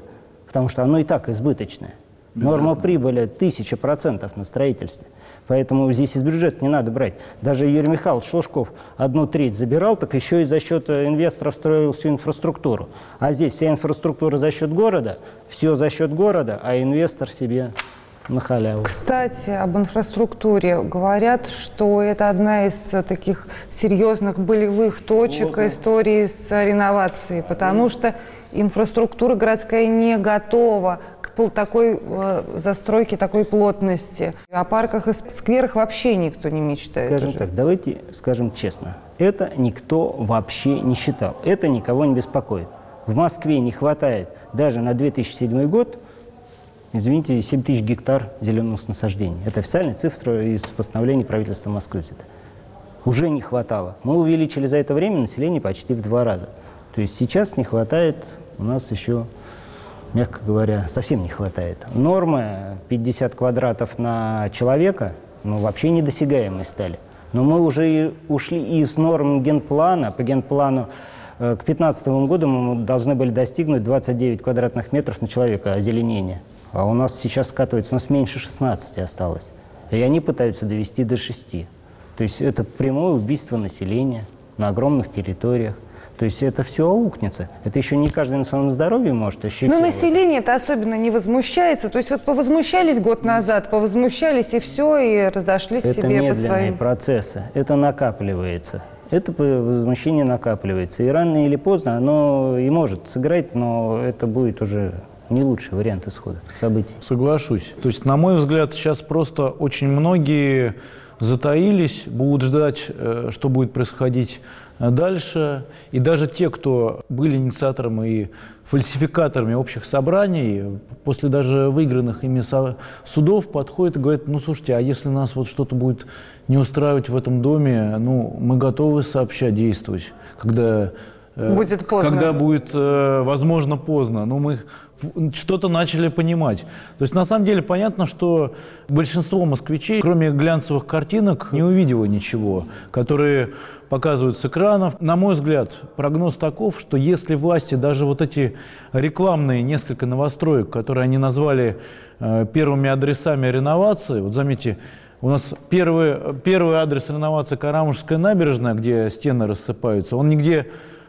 потому что оно и так избыточное. Норма прибыли 1000% на строительстве. Поэтому здесь из бюджета не надо брать. Даже Юрий Михайлович Лужков 1/3 забирал, так еще и за счет инвесторов строил всю инфраструктуру. А здесь вся инфраструктура за счет города, все за счет города, а инвестор себе на халяву. Кстати, об инфраструктуре. Говорят, что это одна из таких серьезных болевых точек истории с реновацией, потому что инфраструктура городская не готова к такой застройке, такой плотности. О парках и скверах вообще никто не мечтает. Скажем уже. так, давайте скажем честно. Это никто вообще не считал. Это никого не беспокоит. В Москве не хватает даже на 2007 год, извините, 7 тысяч гектар зеленых насаждений. Это официальная цифра из постановления правительства Москвы взята. Уже не хватало. Мы увеличили за это время население почти в 2 раза. То есть сейчас не хватает, у нас еще, мягко говоря, совсем не хватает. Нормы 50 квадратов на человека, вообще недосягаемые стали. Но мы уже ушли из норм генплана. По генплану к 2015 году мы должны были достигнуть 29 квадратных метров на человека озеленения. А у нас сейчас скатывается, у нас меньше 16 осталось. И они пытаются довести до 6. То есть это прямое убийство населения на огромных территориях. То есть это все аукнется. Это еще не каждый на своем здоровье может ощутить. Но население-то особенно не возмущается. То есть вот повозмущались год назад, повозмущались и все, и разошлись это себе по медленные своим. процессы. Это накапливается. Это возмущение накапливается. И рано или поздно оно и может сыграть, но это будет уже не лучший вариант исхода событий. Соглашусь. То есть, на мой взгляд, сейчас просто очень многие затаились, будут ждать, что будет происходить дальше. И даже те, кто были инициаторами и фальсификаторами общих собраний, после даже выигранных ими судов подходят и говорят: ну, слушайте, а если нас вот что-то будет не устраивать в этом доме, мы готовы сообща действовать, когда будет поздно. Когда будет, возможно, поздно. Но мы что-то начали понимать. То есть, на самом деле, понятно, что большинство москвичей, кроме глянцевых картинок, не увидело ничего, которые показывают с экранов. На мой взгляд, прогноз таков, что если власти даже вот эти рекламные несколько новостроек, которые они назвали первыми адресами реновации, вот заметьте, у нас первый адрес реновации Карамушская набережная, где стены рассыпаются, он нигде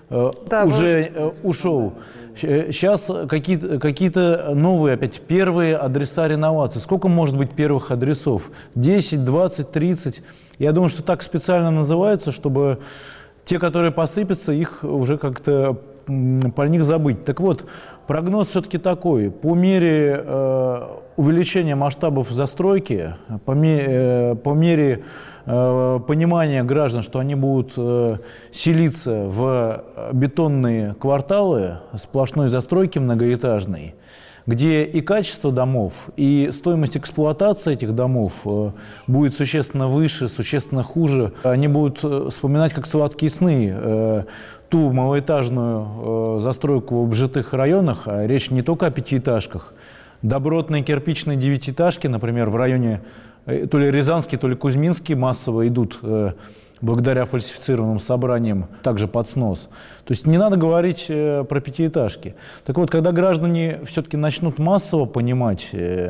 уже ушел. Сейчас какие-то новые, опять, первые адреса реновации. Сколько может быть первых адресов? 10, 20, 30? Я думаю, что так специально называется, чтобы те, которые посыпятся, их уже как-то про них забыть. Так вот, прогноз все-таки такой. По мере увеличения масштабов застройки, по мере понимания граждан, что они будут селиться в бетонные кварталы сплошной застройки многоэтажной, где и качество домов, и стоимость эксплуатации этих домов будет существенно выше, существенно хуже. Они будут вспоминать как сладкие сны ту малоэтажную застройку в обжитых районах, а речь не только о пятиэтажках. Добротные кирпичные девятиэтажки, например, в районе то ли Рязанский, то ли Кузьминский массово идут благодаря фальсифицированным собраниям также под снос. То есть не надо говорить про пятиэтажки. Так вот, когда граждане все-таки начнут массово понимать,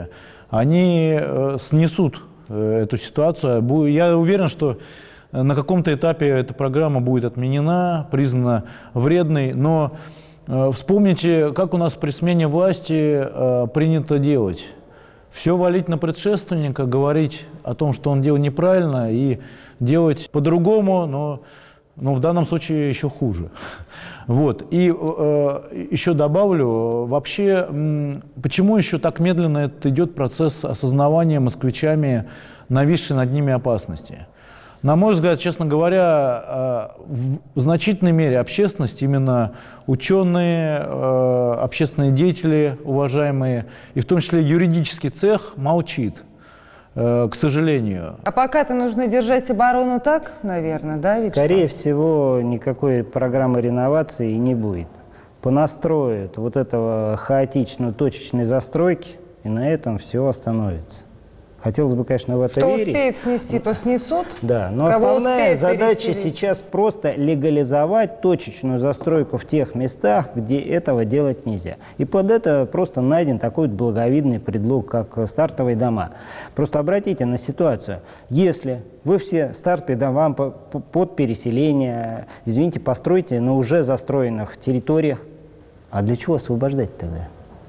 они снесут эту ситуацию. Я уверен, что на каком-то этапе эта программа будет отменена, признана вредной, но вспомните, как у нас при смене власти принято делать. Все валить на предшественника, говорить о том, что он делал неправильно, и делать по-другому, но в данном случае еще хуже. Вот. И еще добавлю, вообще, почему еще так медленно этот идет процесс осознавания москвичами нависшей над ними опасности? На мой взгляд, честно говоря, в значительной мере общественность, именно ученые, общественные деятели, уважаемые, и в том числе юридический цех, молчит, к сожалению. А пока-то нужно держать оборону так, наверное, да, Вячеслав? Скорее всего, никакой программы реновации не будет. Понастроят вот этого хаотичной точечной застройки, и на этом все остановится. Хотелось бы, конечно, в это Что верить. успеют снести, то снесут. Да, но Кого основная успеют задача переселить? сейчас просто легализовать точечную застройку в тех местах, где этого делать нельзя. И под это просто найден такой вот благовидный предлог, как стартовые дома. Просто обратите на ситуацию. Если вы все стартовые дома под переселение, извините, постройте на уже застроенных территориях, а для чего освобождать тогда?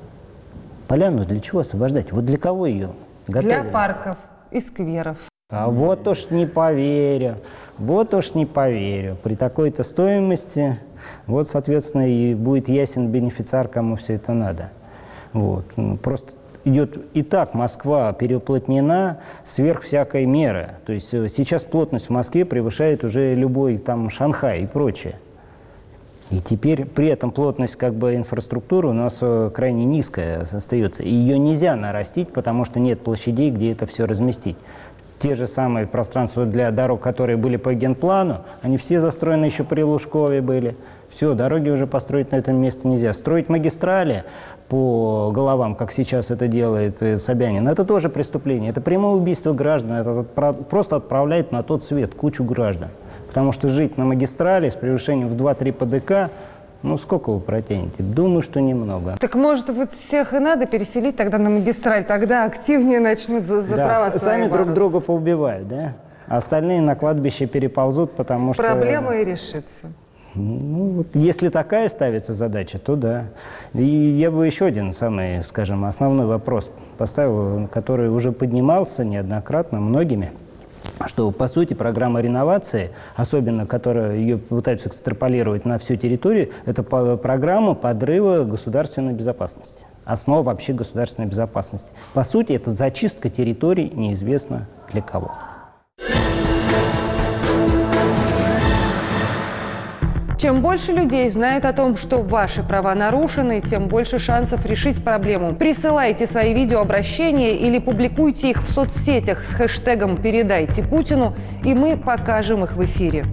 Поляну для чего освобождать? Вот для кого ее готовили? Для парков и скверов. А вот уж не поверю, вот уж не поверю. При такой-то стоимости, вот, соответственно, и будет ясен бенефициар, кому все это надо. Вот. Просто идет и так Москва переуплотнена сверх всякой меры. То есть сейчас плотность в Москве превышает уже любой там Шанхай и прочее. И теперь при этом плотность как бы инфраструктуры у нас крайне низкая остается. И ее нельзя нарастить, потому что нет площадей, где это все разместить. Те же самые пространства для дорог, которые были по генплану, они все застроены еще при Лужкове были. Все, дороги уже построить на этом месте нельзя. Строить магистрали по головам, как сейчас это делает Собянин, это тоже преступление. Это прямое убийство граждан. Это просто отправляет на тот свет кучу граждан. Потому что жить на магистрали с превышением в 2-3 ПДК, ну сколько вы протянете? Думаю, что немного. Так может вот всех и надо переселить тогда на магистраль, тогда активнее начнут за права свои сами бороться. друг друга поубивают, да? А остальные на кладбище переползут, потому что... Проблема и решится. Ну, вот если такая ставится задача, то да. И я бы еще один самый, скажем, основной вопрос поставил, который уже поднимался неоднократно многими, что, по сути, программа реновации, особенно, которая ее пытаются экстраполировать на всю территорию, это программа подрыва государственной безопасности, основа вообще государственной безопасности. По сути, это зачистка территорий неизвестно для кого. Чем больше людей знают о том, что ваши права нарушены, тем больше шансов решить проблему. Присылайте свои видеообращения или публикуйте их в соцсетях с хэштегом «Передайте Путину», и мы покажем их в эфире.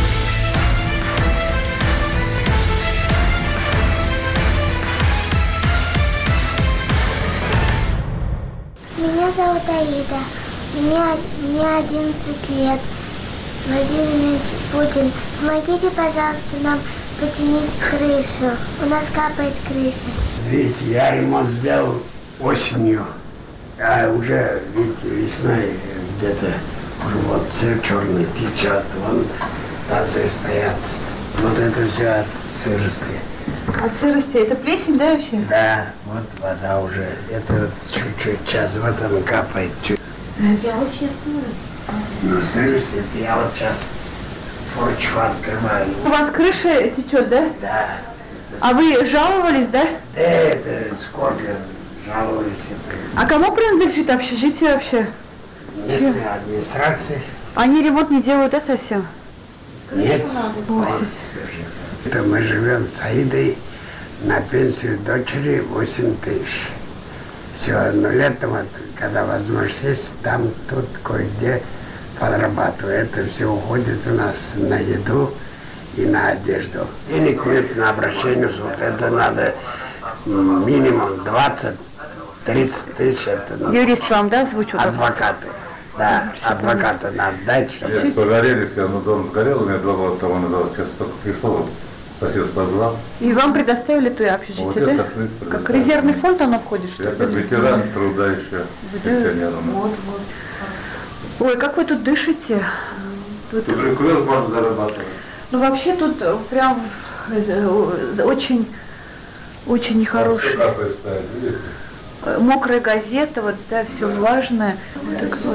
Меня зовут Аида, мне 11 лет. Владимир Путин, помогите, пожалуйста, нам починить крышу. У нас капает крыша. Видите, я ремонт сделал осенью, а уже, видите, весной где-то уже вот все черное течет, вон тазы стоят. Вот это все от сырости. От сырости? Это плесень, да, вообще? Да, вот вода уже. Это вот чуть-чуть, сейчас в этом капает. Я вообще сырость. Ну, сырость, это я вот сейчас форчку открываю. У вас крыша течет, да? Да. А вы жаловались, да? Да, это сколько жаловались. Это... А кому принадлежит общежитие вообще? Местной администрации. Они ремонт не делают, да, совсем? Нет. Это мы живем с Аидой на пенсию дочери 8 тысяч. Все, но летом, вот, когда возможность есть, там, тут, кое-где подрабатываю. Это все уходит у нас на еду и на одежду. Денег нет на обращение в суд. Это надо минимум 20-30 тысяч. Это, юрист вам, да, озвучил? Адвокату. Да, адвокату надо дать. Нет, погорели все, но дом сгорел, у меня 2 года тому назад, сейчас только пришло, сосед позвал. И вам предоставили то общежитие, вот да? Как резервный фонд оно входит, что ли? Я как ветеран труда еще, пенсионером. Вот. Ой, как вы тут дышите? Тут прекрасно можно зарабатывать. Ну, вообще тут прям очень нехороший. Мокрая газета, вот, да, все влажное. Так вот.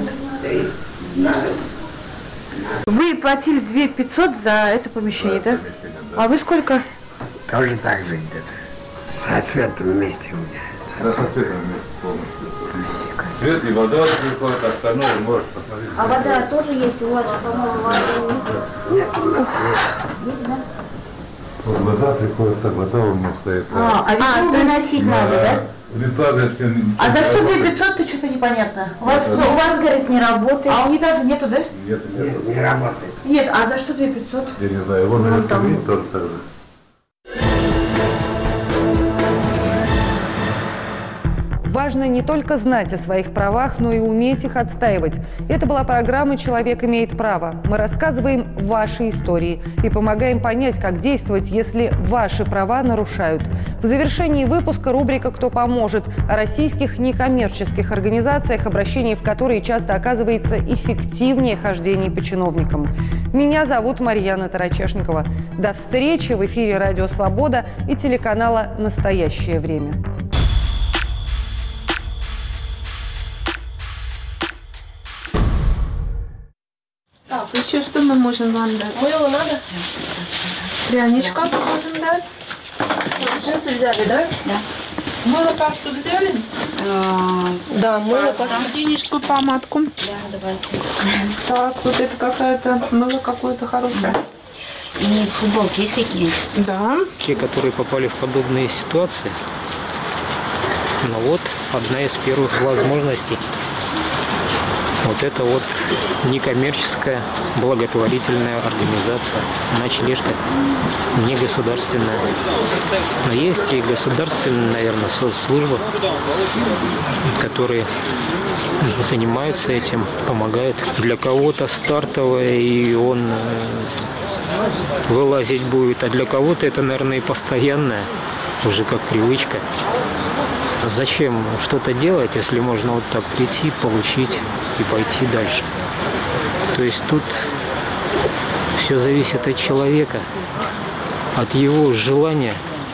Вы платили 2500 за это помещение, да? А вы сколько? Тоже так же где-то. Со светом вместе у меня. Со светом вместе полностью. Свет и вода приходит, остальное может посмотреть. А вода тоже есть у вас, по-моему, вода нет? У нас есть. Вот вода приходит, так вода у меня стоит. Приносить надо, да? А за что 2500-то что-то непонятно. У вас, говорит, не работает. А унитаза нету, да? Нет, не работает. Нет, а за что 2500? Я не знаю, его, наверное, там тоже так же. Ваш важно не только знать о своих правах, но и уметь их отстаивать. Это была программа «Человек имеет право». Мы рассказываем ваши истории и помогаем понять, как действовать, если ваши права нарушают. В завершении выпуска рубрика «Кто поможет?» о российских некоммерческих организациях, обращение в которые часто оказывается эффективнее хождения по чиновникам. Меня зовут Марьяна Тарачешникова. До встречи в эфире «Радио Свобода» и телеканала «Настоящее время». Так, еще что мы можем вам дать? Мыло надо? Пряничка можем дать. Джинсы взяли, да? Да. Мыло, пасту взяли? Да, мыло, пасту. Гигиеническую помадку. Да, давайте. Так, вот это какая-то, мыло какое-то хорошее. И футболки есть какие? Да. Те, которые попали в подобные ситуации, ну вот, одна из первых возможностей. Вот это вот некоммерческая благотворительная организация «Ночлежка», не государственная. Но есть и государственные, наверное, соцслужбы, которые занимаются этим, помогают. Для кого-то стартовое, и он вылазить будет, а для кого-то это, наверное, и постоянное, уже как привычка. Зачем что-то делать, если можно вот так прийти, получить и пойти дальше? То есть тут все зависит от человека, от его желания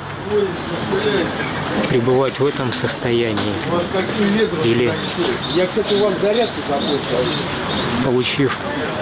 пребывать в этом состоянии. Или, получив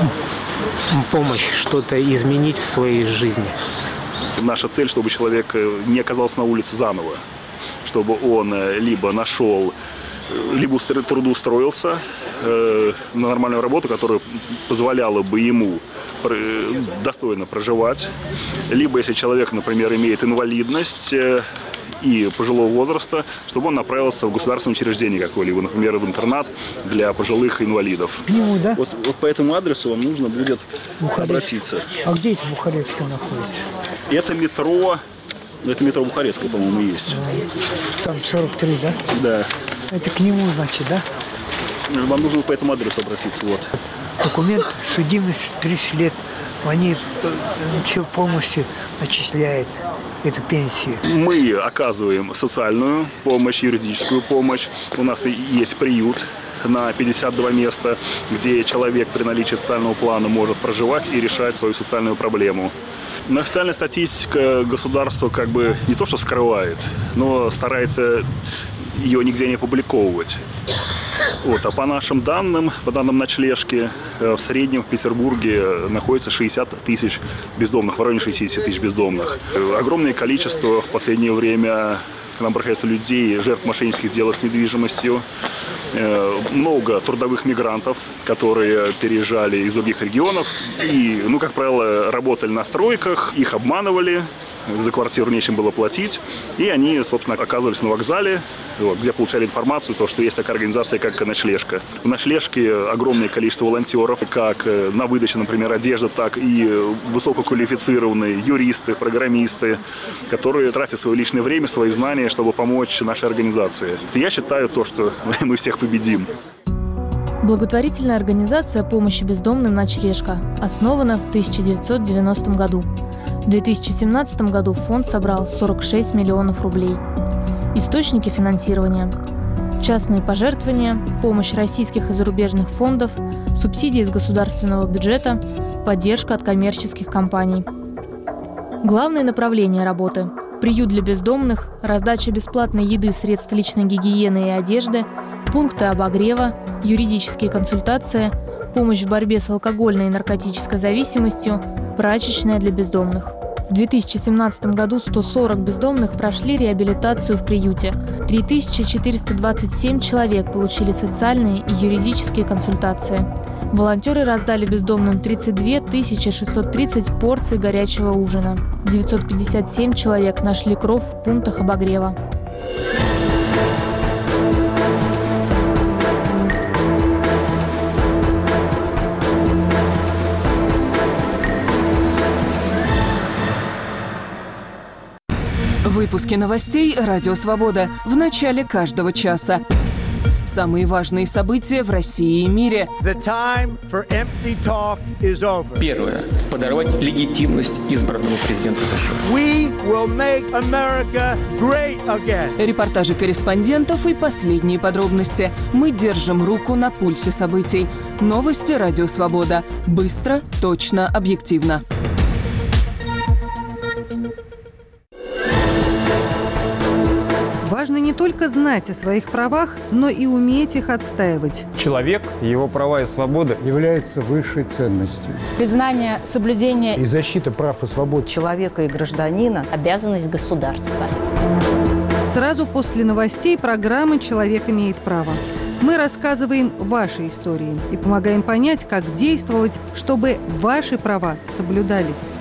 помощь, что-то изменить в своей жизни. Наша цель, чтобы человек не оказался на улице заново, чтобы он либо нашел, либо трудоустроился на нормальную работу, которая позволяла бы ему достойно проживать, либо, если человек, например, имеет инвалидность и пожилого возраста, чтобы он направился в государственное учреждение какое-либо, например, в интернат для пожилых инвалидов. Да? Вот по этому адресу вам нужно будет обратиться. А где это Бухарецкая находится? Это метро Бухарецкая, по-моему, есть. Там 43, да? Да. Это к нему, значит, да? Вам нужно по этому адресу обратиться, вот. Документ, судимость 30 лет, они полностью начисляют эту пенсию. Мы оказываем социальную помощь, юридическую помощь. У нас есть приют на 52 места, где человек при наличии социального плана может проживать и решать свою социальную проблему. Но официальная статистика государства как бы не то что скрывает, но старается ее нигде не публиковывать. Вот. А по нашим данным, по данным ночлежки, в среднем в Петербурге находится 60 тысяч бездомных, в районе 60 тысяч бездомных. Огромное количество в последнее время к нам обращаются людей, жертв мошеннических сделок с недвижимостью. Много трудовых мигрантов, которые переезжали из других регионов и, как правило, работали на стройках, их обманывали, за квартиру нечем было платить, и они, собственно, оказывались на вокзале, где получали информацию, что есть такая организация, как «Ночлежка». В «Ночлежке» огромное количество волонтеров, как на выдаче, например, одежды, так и высококвалифицированные юристы, программисты, которые тратят свое личное время, свои знания, чтобы помочь нашей организации. Я считаю что мы всех победим. Благотворительная организация помощи бездомным «Ночлежка» основана в 1990 году. В 2017 году фонд собрал 46 миллионов рублей. Источники финансирования – частные пожертвования, помощь российских и зарубежных фондов, субсидии из государственного бюджета, поддержка от коммерческих компаний. Главные направления работы – приют для бездомных, раздача бесплатной еды, средств личной гигиены и одежды, пункты обогрева, юридические консультации, помощь в борьбе с алкогольной и наркотической зависимостью, прачечная для бездомных. В 2017 году 140 бездомных прошли реабилитацию в приюте. 3427 человек получили социальные и юридические консультации. Волонтеры раздали бездомным 32 630 порций горячего ужина. 957 человек нашли кров в пунктах обогрева. Выпуски новостей «Радио Свобода» в начале каждого часа. Самые важные события в России и мире. Первое. Подорвать легитимность избранного президента США. Репортажи корреспондентов и последние подробности. Мы держим руку на пульсе событий. Новости «Радио Свобода». Быстро, точно, объективно. Важно не только знать о своих правах, но и уметь их отстаивать. Человек, его права и свободы являются высшей ценностью. Признание, соблюдение и защита прав и свобод человека и гражданина – обязанность государства. Сразу после новостей программы «Человек имеет право». Мы рассказываем ваши истории и помогаем понять, как действовать, чтобы ваши права соблюдались.